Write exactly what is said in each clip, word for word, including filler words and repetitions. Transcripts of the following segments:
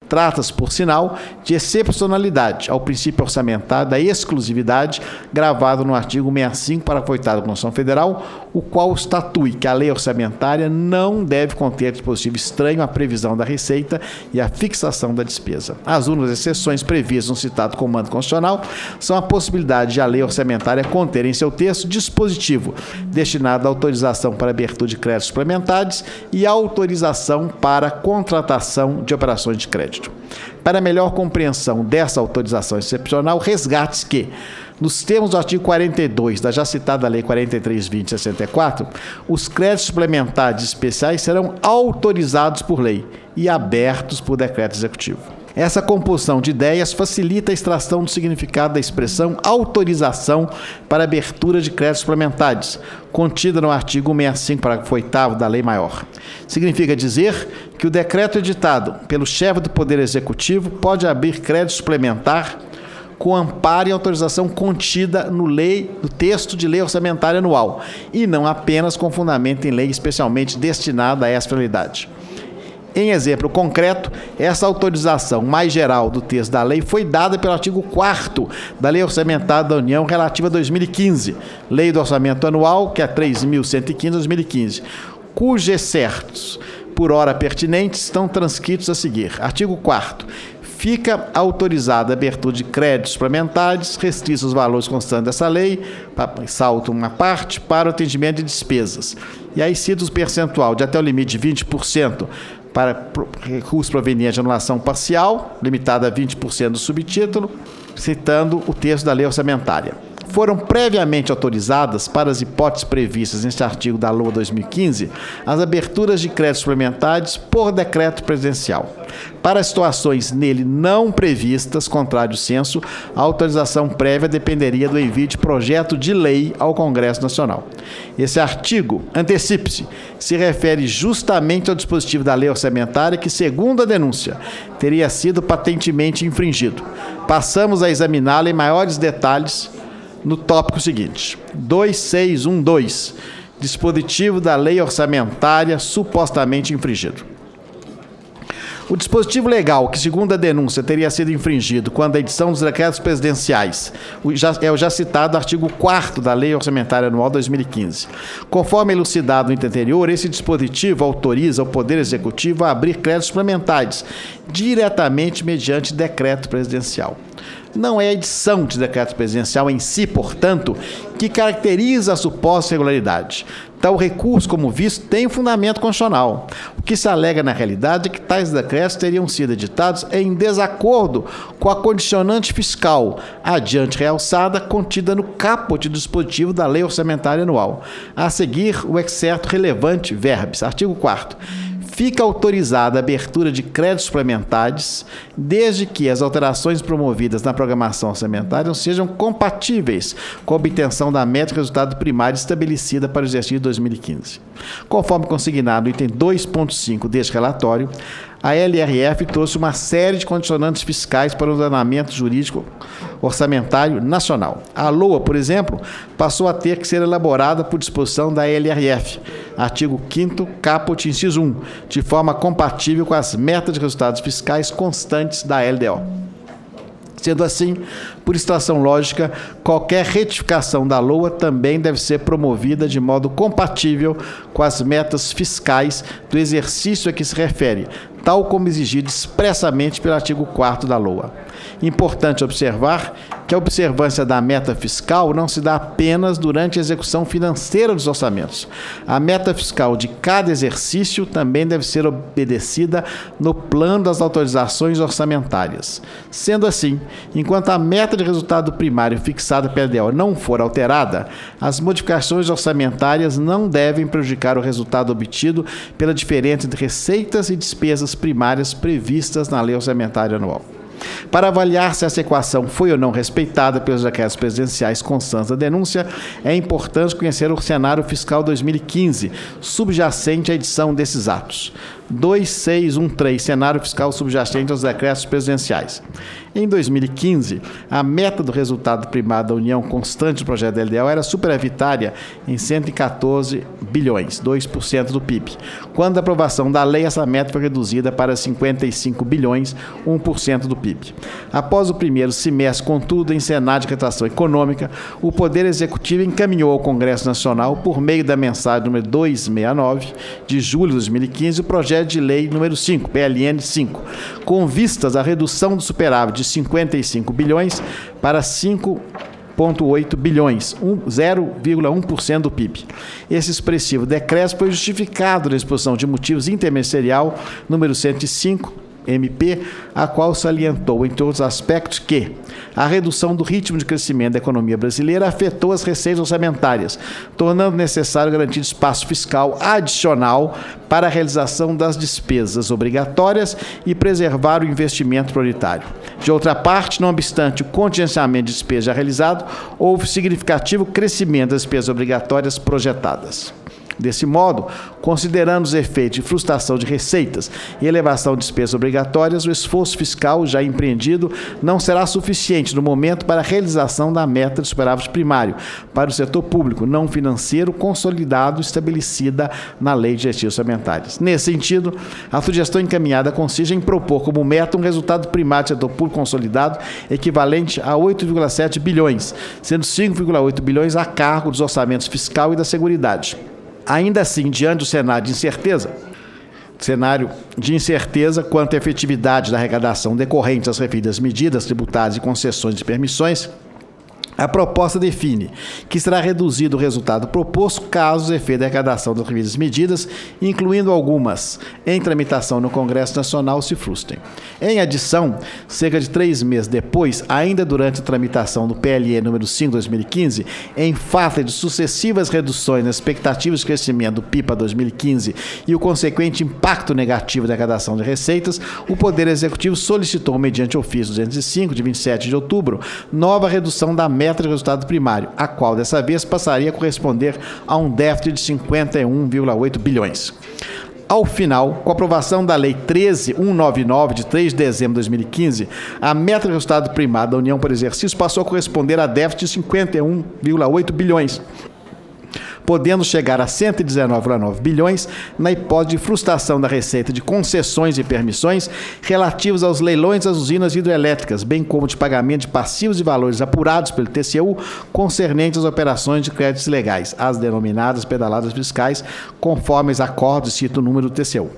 Trata-se, por sinal, de excepcionalidade ao princípio orçamentário da exclusividade, gravado no artigo sessenta e cinco, parágrafo oitavo da Constituição Federal, o qual estatui que a lei orçamentária não deve conter dispositivo estranho à previsão da receita e à fixação da despesa. As únicas exceções previstas no citado comando constitucional são a possibilidade de a lei orçamentária conter em seu texto dispositivo destinado à autorização para abertura de créditos suplementares e autorização para contratação de operações de crédito. Para melhor compreensão dessa autorização excepcional, resgate-se que, nos termos do artigo quarenta e dois da já citada Lei quarenta e três mil duzentos e sessenta e quatro, os créditos suplementares especiais serão autorizados por lei e abertos por decreto executivo. Essa composição de ideias facilita a extração do significado da expressão autorização para abertura de créditos suplementares, contida no artigo sessenta e cinco, parágrafo oitavo da Lei Maior. Significa dizer que o decreto editado pelo chefe do Poder Executivo pode abrir crédito suplementar com amparo e autorização contida no, lei, no texto de lei orçamentária anual, e não apenas com fundamento em lei especialmente destinada a essa finalidade. Em exemplo concreto, essa autorização mais geral do texto da lei foi dada pelo artigo quarto da Lei Orçamentária da União relativa a dois mil e quinze, Lei do Orçamento Anual, que é três mil cento e quinze de dois mil e quinze, cujos excertos, por hora pertinentes, estão transcritos a seguir. Artigo quarto. Fica autorizada a abertura de créditos suplementares, restritos aos valores constantes dessa lei, salto uma parte, para o atendimento de despesas. E aí cita os percentual de até o limite de vinte por cento para recurso proveniente de anulação parcial, limitado a vinte por cento do subtítulo, citando o texto da lei orçamentária. Foram previamente autorizadas, para as hipóteses previstas neste artigo da L O A dois mil e quinze, as aberturas de créditos suplementares por decreto presidencial. Para situações nele não previstas, contrário senso, a autorização prévia dependeria do envio de projeto de lei ao Congresso Nacional. Esse artigo, antecipe-se, se refere justamente ao dispositivo da lei orçamentária que, segundo a denúncia, teria sido patentemente infringido. Passamos a examiná-lo em maiores detalhes no tópico seguinte. dois mil seiscentos e doze, dispositivo da lei orçamentária supostamente infringido. O dispositivo legal que, segundo a denúncia, teria sido infringido quando a edição dos decretos presidenciais é o já citado artigo quarto da Lei Orçamentária Anual dois mil e quinze. Conforme elucidado no item anterior, esse dispositivo autoriza o Poder Executivo a abrir créditos suplementares diretamente mediante decreto presidencial. Não é a edição de decreto presidencial em si, portanto, que caracteriza a suposta irregularidade. Tal recurso, como visto, tem fundamento constitucional. O que se alega na realidade é que tais decretos teriam sido editados em desacordo com a condicionante fiscal, adiante realçada, contida no caput do dispositivo da Lei Orçamentária Anual. A seguir, o excerto relevante verbis. Artigo quarto. Fica autorizada a abertura de créditos suplementares, desde que as alterações promovidas na programação orçamentária sejam compatíveis com a obtenção da meta de resultado primário estabelecida para o exercício de dois mil e quinze. Conforme consignado no item dois ponto cinco deste relatório, a L R F trouxe uma série de condicionantes fiscais para o ordenamento jurídico orçamentário nacional. A L O A, por exemplo, passou a ter que ser elaborada por disposição da L R F, artigo quinto, caput, inciso um, de forma compatível com as metas de resultados fiscais constantes da L D O. Sendo assim, por extração lógica, qualquer retificação da L O A também deve ser promovida de modo compatível com as metas fiscais do exercício a que se refere, tal como exigido expressamente pelo artigo quarto da L O A. Importante observar que a observância da meta fiscal não se dá apenas durante a execução financeira dos orçamentos. A meta fiscal de cada exercício também deve ser obedecida no plano das autorizações orçamentárias. Sendo assim, enquanto a meta de resultado primário fixada pela L D O não for alterada, as modificações orçamentárias não devem prejudicar o resultado obtido pela diferença entre receitas e despesas primárias previstas na Lei Orçamentária Anual. Para avaliar se essa equação foi ou não respeitada pelos decretos presidenciais constantes da denúncia, é importante conhecer o cenário fiscal dois mil e quinze, subjacente à edição desses atos. dois mil seiscentos e treze, cenário fiscal subjacente aos decretos presidenciais. Em dois mil e quinze, a meta do resultado primário da União constante do projeto da L D O era superavitária em cento e quatorze bilhões, dois por cento do P I B. Quando a aprovação da lei, essa meta foi reduzida para cinquenta e cinco bilhões, um por cento do P I B. Após o primeiro semestre, contudo, em cenário de retração econômica, o Poder Executivo encaminhou ao Congresso Nacional, por meio da mensagem número duzentos e sessenta e nove, de julho de dois mil e quinze, o projeto de lei número cinco, P L N cinco, com vistas à redução do superávit de cinquenta e cinco bilhões para cinco vírgula oito bilhões, zero vírgula um por cento do P I B. Esse expressivo decreto foi justificado na exposição de motivos interministerial número cento e cinco, M P, a qual salientou, entre outros aspectos, que a redução do ritmo de crescimento da economia brasileira afetou as receitas orçamentárias, tornando necessário garantir espaço fiscal adicional para a realização das despesas obrigatórias e preservar o investimento prioritário. De outra parte, não obstante o contingenciamento de despesas já realizado, houve significativo crescimento das despesas obrigatórias projetadas. Desse modo, considerando os efeitos de frustração de receitas e elevação de despesas obrigatórias, o esforço fiscal já empreendido não será suficiente no momento para a realização da meta de superávit primário para o setor público não financeiro consolidado estabelecida na Lei de Diretrizes Orçamentárias. Nesse sentido, a sugestão encaminhada consiste em propor como meta um resultado primário do setor público consolidado equivalente a oito vírgula sete bilhões, sendo cinco vírgula oito bilhões a cargo dos orçamentos fiscal e da Seguridade. Ainda assim, diante do cenário de incerteza, cenário de incerteza quanto à efetividade da arrecadação decorrente das referidas medidas tributárias e concessões de permissões, a proposta define que será reduzido o resultado proposto caso os efeitos da arrecadação das referidas medidas, incluindo algumas em tramitação no Congresso Nacional, se frustrem. Em adição, cerca de três meses depois, ainda durante a tramitação do P L E número cinco de dois mil e quinze, em face de sucessivas reduções nas expectativas de crescimento do P I B para dois mil e quinze e o consequente impacto negativo da arrecadação de receitas, o Poder Executivo solicitou, mediante ofício duzentos e cinco, de vinte e sete de outubro, nova redução da meta de resultado primário, a qual, dessa vez, passaria a corresponder a um déficit de cinquenta e um vírgula oito bilhões. Ao final, com a aprovação da Lei treze mil cento e noventa e nove, de três de dezembro de dois mil e quinze, a meta de resultado primário da União por exercício passou a corresponder a déficit de cinquenta e um vírgula oito bilhões, podendo chegar a cento e dezenove vírgula nove bilhões na hipótese de frustração da receita de concessões e permissões relativas aos leilões das usinas hidrelétricas, bem como de pagamento de passivos e valores apurados pelo T C U concernentes às operações de créditos legais, as denominadas pedaladas fiscais, conforme os acordos, cito o número do T C U.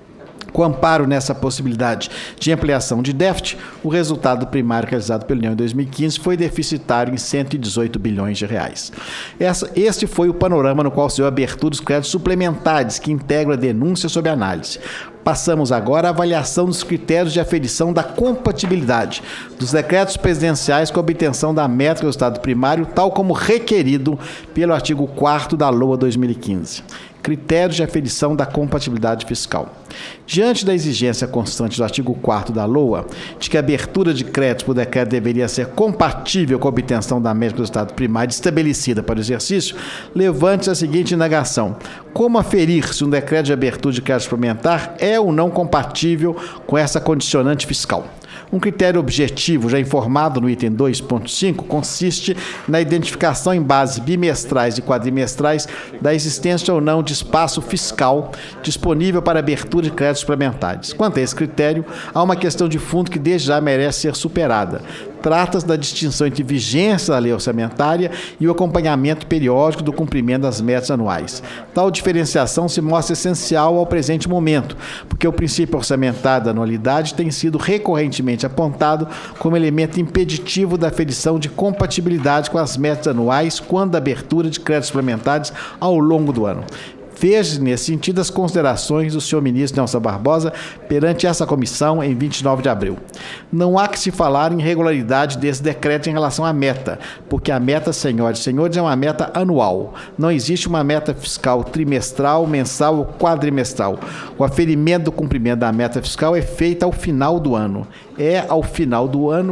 Com amparo nessa possibilidade de ampliação de déficit, o resultado primário realizado pela União em dois mil e quinze foi deficitário em cento e dezoito bilhões de reais. Essa, este foi o panorama no qual se deu abertura dos créditos suplementares que integram a denúncia sob análise. Passamos agora à avaliação dos critérios de aferição da compatibilidade dos decretos presidenciais com a obtenção da meta do resultado primário, tal como requerido pelo artigo quarto da L O A dois mil e quinze. Critérios de aferição da compatibilidade fiscal. Diante da exigência constante do artigo quarto da L O A, de que a abertura de créditos por decreto deveria ser compatível com a obtenção da meta do resultado primário estabelecida para o exercício, levante-se a seguinte indagação: como aferir se um decreto de abertura de crédito suplementar é ou não compatível com essa condicionante fiscal? Um critério objetivo, já informado no item dois ponto cinco, consiste na identificação em bases bimestrais e quadrimestrais da existência ou não de espaço fiscal disponível para abertura de créditos suplementares. Quanto a esse critério, há uma questão de fundo que desde já merece ser superada. Trata-se da distinção entre vigência da lei orçamentária e o acompanhamento periódico do cumprimento das metas anuais. Tal diferenciação se mostra essencial ao presente momento, porque o princípio orçamentário da anualidade tem sido recorrentemente apontado como elemento impeditivo da aferição de compatibilidade com as metas anuais quando da abertura de créditos suplementares ao longo do ano. Veja, nesse sentido, as considerações do senhor ministro Nelson Barbosa perante essa comissão em vinte e nove de abril. Não há que se falar em irregularidade desse decreto em relação à meta, porque a meta, senhoras e senhores, é uma meta anual. Não existe uma meta fiscal trimestral, mensal ou quadrimestral. O aferimento do cumprimento da meta fiscal é feito ao final do ano. É ao final do ano,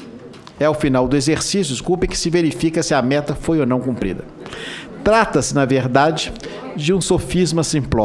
é ao final do exercício, desculpe, que se verifica se a meta foi ou não cumprida. Trata-se, na verdade, de um sofisma simplório.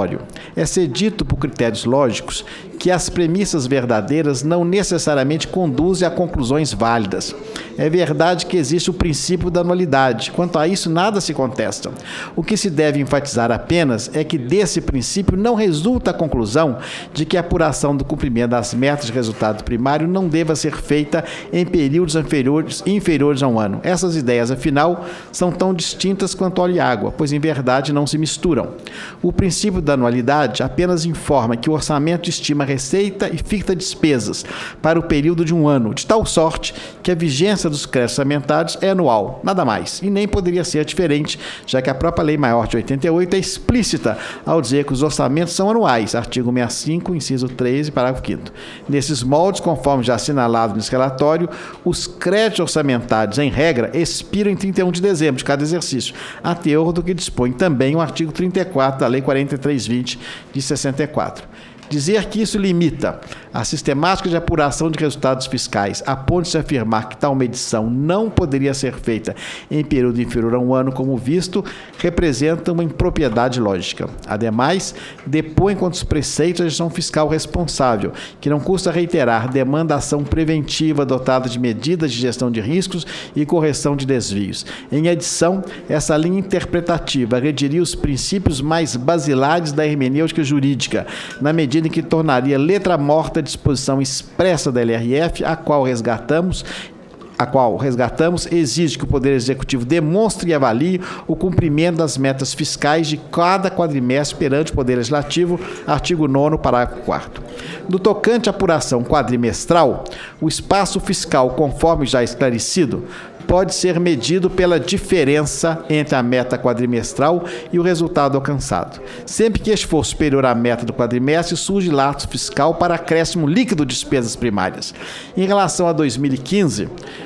é ser dito por critérios lógicos que as premissas verdadeiras não necessariamente conduzem a conclusões válidas. É verdade que existe o princípio da anualidade. Quanto a isso, nada se contesta. O que se deve enfatizar apenas é que desse princípio não resulta a conclusão de que a apuração do cumprimento das metas de resultado primário não deva ser feita em períodos inferiores, inferiores a um ano. Essas ideias, afinal, são tão distintas quanto óleo e água, pois em verdade não se misturam. O princípio da anualidade apenas informa que o orçamento estima receita e fixa despesas para o período de um ano, de tal sorte que a vigência dos créditos orçamentários é anual, nada mais, e nem poderia ser diferente, já que a própria Lei Maior de oitenta e oito é explícita ao dizer que os orçamentos são anuais, artigo sessenta e cinco, inciso treze, parágrafo quinto. Nesses moldes, conforme já assinalado nesse relatório, os créditos orçamentários, em regra, expiram em trinta e um de dezembro de cada exercício, a teor do que dispõe também o artigo trinta e quatro da Lei quarenta e três vinte de sessenta e quatro. Dizer que isso limita a sistemática de apuração de resultados fiscais, a ponto de se afirmar que tal medição não poderia ser feita em período inferior a um ano, como visto, representa uma impropriedade lógica. Ademais, depõe contra os preceitos da gestão fiscal responsável, que não custa reiterar demandação preventiva dotada de medidas de gestão de riscos e correção de desvios. Em adição, essa linha interpretativa agrediria os princípios mais basilares da hermenêutica jurídica, na medida em que tornaria letra morta a disposição expressa da L R F, a qual resgatamos, a qual resgatamos, exige que o Poder Executivo demonstre e avalie o cumprimento das metas fiscais de cada quadrimestre perante o Poder Legislativo, artigo nono, parágrafo quarto. No tocante à apuração quadrimestral, o espaço fiscal, conforme já esclarecido, pode ser medido pela diferença entre a meta quadrimestral e o resultado alcançado. Sempre que este for superior à meta do quadrimestre, surge lapso fiscal para acréscimo líquido de despesas primárias. Em relação a dois mil e quinze,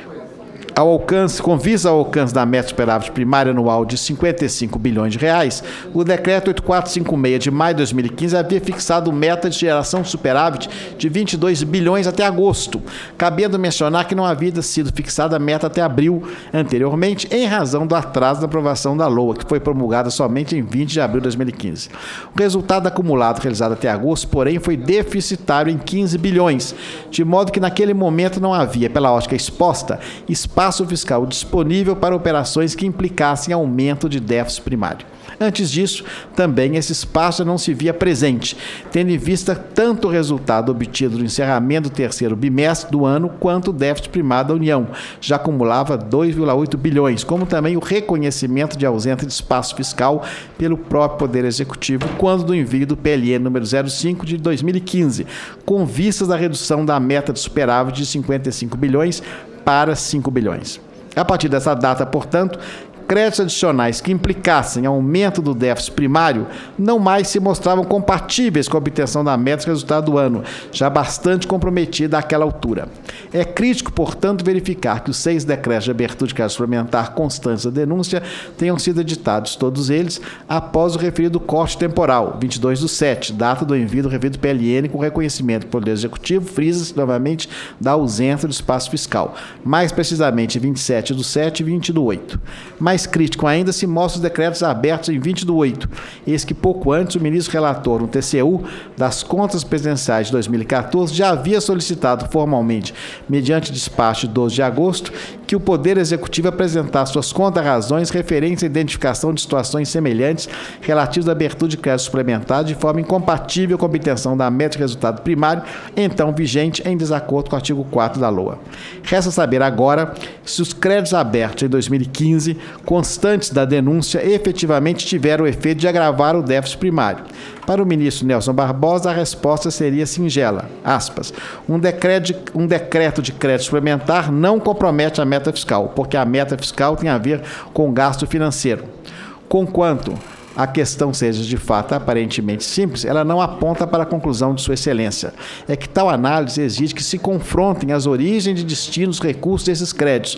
ao alcance, com vista ao alcance da meta superávit primária anual de cinquenta e cinco bilhões de reais, o decreto oito mil quatrocentos e cinquenta e seis de maio de dois mil e quinze havia fixado meta de geração de superávit de vinte e dois bilhões até agosto, cabendo mencionar que não havia sido fixada a meta até abril anteriormente, em razão do atraso da aprovação da LOA, que foi promulgada somente em vinte de abril de dois mil e quinze. O resultado acumulado realizado até agosto, porém, foi deficitário em quinze bilhões, de modo que naquele momento não havia, pela ótica exposta, espaço espaço fiscal disponível para operações que implicassem aumento de déficit primário. Antes disso, também esse espaço não se via presente, tendo em vista tanto o resultado obtido no encerramento do terceiro bimestre do ano, quanto o déficit primário da União, já acumulava dois vírgula oito bilhões, como também o reconhecimento de ausência de espaço fiscal pelo próprio Poder Executivo, quando do envio do P L N número zero cinco de dois mil e quinze, com vistas à redução da meta de superávit de cinquenta e cinco bilhões para cinco bilhões. A partir dessa data, portanto, créditos adicionais que implicassem aumento do déficit primário não mais se mostravam compatíveis com a obtenção da meta de resultado do ano, já bastante comprometida àquela altura. É crítico, portanto, verificar que os seis decretos de abertura de crédito suplementar constantes da denúncia tenham sido editados, todos eles, após o referido corte temporal, vinte e dois do sete, data do envio do referido P L N com reconhecimento do Poder Executivo, frisa-se novamente da ausência do espaço fiscal, mais precisamente vinte e sete do sete e vinte do oito. Mais crítico ainda se mostra os decretos abertos em vinte do oito, eis que pouco antes o ministro relator no T C U das contas presidenciais de dois mil e quatorze já havia solicitado formalmente, mediante despacho de doze de agosto, que o Poder Executivo apresentasse suas contas-razões referentes à identificação de situações semelhantes relativas à abertura de crédito suplementar de forma incompatível com a obtenção da meta de resultado primário, então vigente em desacordo com o artigo quatro da LOA. Resta saber agora se os créditos abertos em dois mil e quinze, constantes da denúncia, efetivamente tiveram o efeito de agravar o déficit primário. Para o ministro Nelson Barbosa, a resposta seria singela, aspas, um decreto de, um decreto de crédito suplementar não compromete a meta fiscal, porque a meta fiscal tem a ver com gasto financeiro. Conquanto a questão seja de fato aparentemente simples, ela não aponta para a conclusão de sua excelência. É que tal análise exige que se confrontem as origens e destinos dos recursos desses créditos,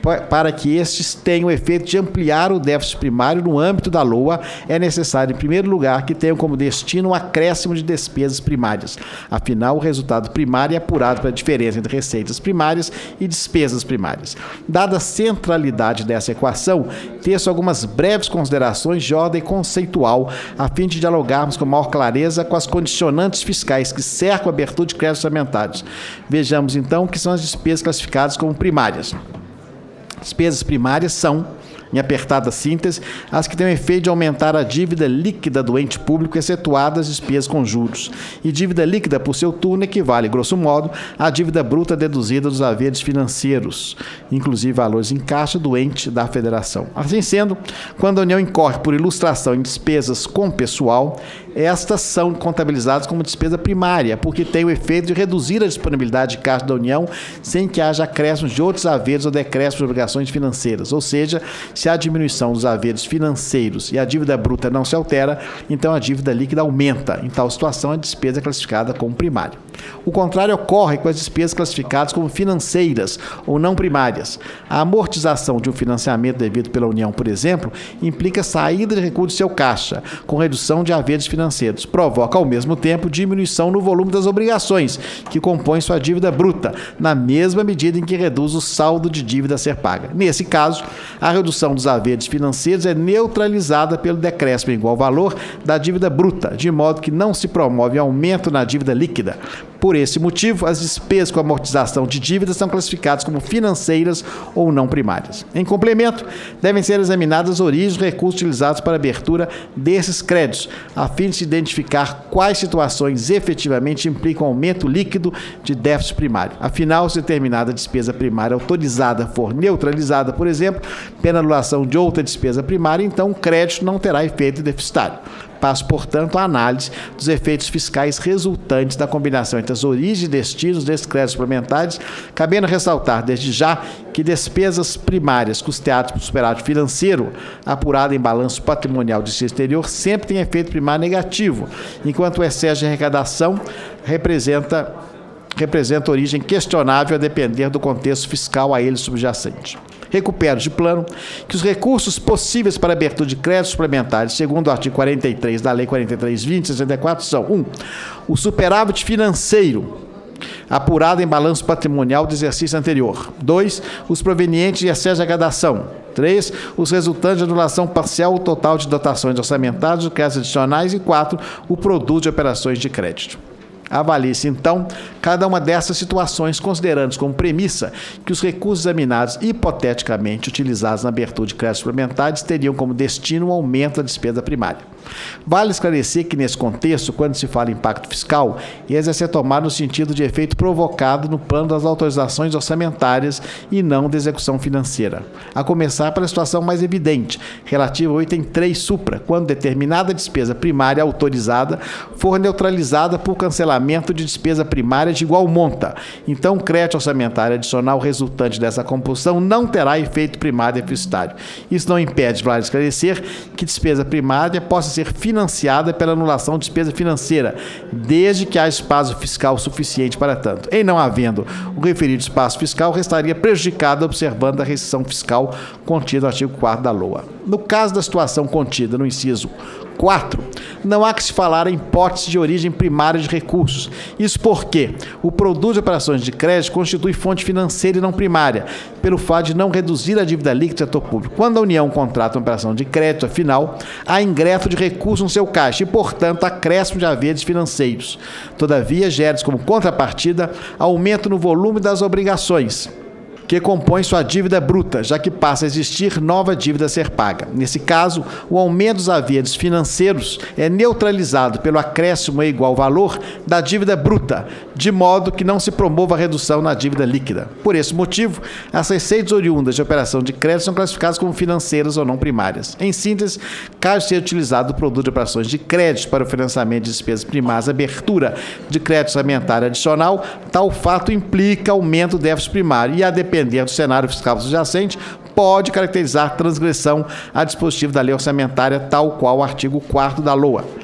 para que estes tenham o efeito de ampliar o déficit primário no âmbito da LOA, é necessário, em primeiro lugar, que tenham como destino um acréscimo de despesas primárias. Afinal, o resultado primário é apurado pela diferença entre receitas primárias e despesas primárias. Dada a centralidade dessa equação, teço algumas breves considerações de ordem conceitual, a fim de dialogarmos com maior clareza com as condicionantes fiscais que cercam a abertura de créditos orçamentários. Vejamos, então, o que são as despesas classificadas como primárias. Despesas primárias são, em apertada síntese, as que têm o efeito de aumentar a dívida líquida do ente público, excetuadas as despesas com juros. E dívida líquida, por seu turno, equivale, grosso modo, à dívida bruta deduzida dos haveres financeiros, inclusive valores em caixa do ente da federação. Assim sendo, quando a União incorre por ilustração em despesas com pessoal, estas são contabilizadas como despesa primária, porque tem o efeito de reduzir a disponibilidade de caixa da União sem que haja acréscimos de outros haveres ou decréscimos de obrigações financeiras. Ou seja, se a diminuição dos haveres financeiros e a dívida bruta não se altera, então a dívida líquida aumenta. Em tal situação, a despesa é classificada como primária. O contrário ocorre com as despesas classificadas como financeiras ou não primárias. A amortização de um financiamento devido pela União, por exemplo, implica saída de recursos de seu caixa, com redução de haveres financeiros. Provoca, ao mesmo tempo, diminuição no volume das obrigações, que compõem sua dívida bruta, na mesma medida em que reduz o saldo de dívida a ser paga. Nesse caso, a redução dos haveres financeiros é neutralizada pelo decréscimo em igual valor da dívida bruta, de modo que não se promove aumento na dívida líquida. Por esse motivo, as despesas com amortização de dívidas são classificadas como financeiras ou não primárias. Em complemento, devem ser examinadas as origens dos recursos utilizados para a abertura desses créditos, a fim de se identificar quais situações efetivamente implicam aumento líquido de déficit primário. Afinal, se determinada despesa primária autorizada for neutralizada, por exemplo, pela anulação de outra despesa primária, então o crédito não terá efeito deficitário. Passo, portanto, a análise dos efeitos fiscais resultantes da combinação entre as origens e destinos desses créditos suplementares, cabendo ressaltar, desde já, que despesas primárias custeadas por superávit financeiro, apurado em balanço patrimonial de si exterior, sempre tem efeito primário negativo, enquanto o excesso de arrecadação representa, representa origem questionável a depender do contexto fiscal a ele subjacente. Recupero de plano que os recursos possíveis para abertura de créditos suplementares, segundo o artigo quarenta e três da Lei quarenta e três mil vinte, sessenta e quatro, são um. O superávit financeiro apurado em balanço patrimonial do exercício anterior. dois. Os provenientes de excesso de arrecadação. três. Os resultantes de anulação parcial ou total de dotações orçamentárias, de créditos adicionais. E quatro. O produto de operações de crédito. Avalie-se, então, cada uma dessas situações, considerando como premissa que os recursos examinados hipoteticamente utilizados na abertura de créditos suplementares teriam como destino um aumento da despesa primária. Vale esclarecer que, nesse contexto, quando se fala em impacto fiscal, esse é ser tomado no sentido de efeito provocado no plano das autorizações orçamentárias e não da execução financeira. A começar pela situação mais evidente, relativa ao item três supra, quando determinada despesa primária autorizada for neutralizada por cancelamento de despesa primária de igual monta. Então, o crédito orçamentário adicional resultante dessa composição não terá efeito primário deficitário. Isso não impede, vale esclarecer, que despesa primária possa ser financiada pela anulação de despesa financeira, desde que haja espaço fiscal suficiente para tanto. Em não havendo o referido espaço fiscal, restaria prejudicado observando a restrição fiscal contida no artigo quarto da LOA. No caso da situação contida no inciso quatro, não há que se falar em hipótese de origem primária de recursos. Isso porque o produto de operações de crédito constitui fonte financeira e não primária, pelo fato de não reduzir a dívida líquida do setor público. Quando a União contrata uma operação de crédito, afinal, há ingresso de recursos no seu caixa e, portanto, acréscimo de haveres financeiros. Todavia, gera-se como contrapartida aumento no volume das obrigações, que compõe sua dívida bruta, já que passa a existir nova dívida a ser paga. Nesse caso, o aumento dos haveres financeiros é neutralizado pelo acréscimo em igual valor da dívida bruta, de modo que não se promova a redução na dívida líquida. Por esse motivo, as receitas oriundas de operação de crédito são classificadas como financeiras ou não primárias. Em síntese, caso seja utilizado o produto de operações de crédito para o financiamento de despesas primárias, abertura de crédito orçamentário adicional, tal fato implica aumento do déficit primário e, a depender do cenário fiscal subjacente, pode caracterizar transgressão a dispositivo da lei orçamentária, tal qual o artigo quarto da LOA.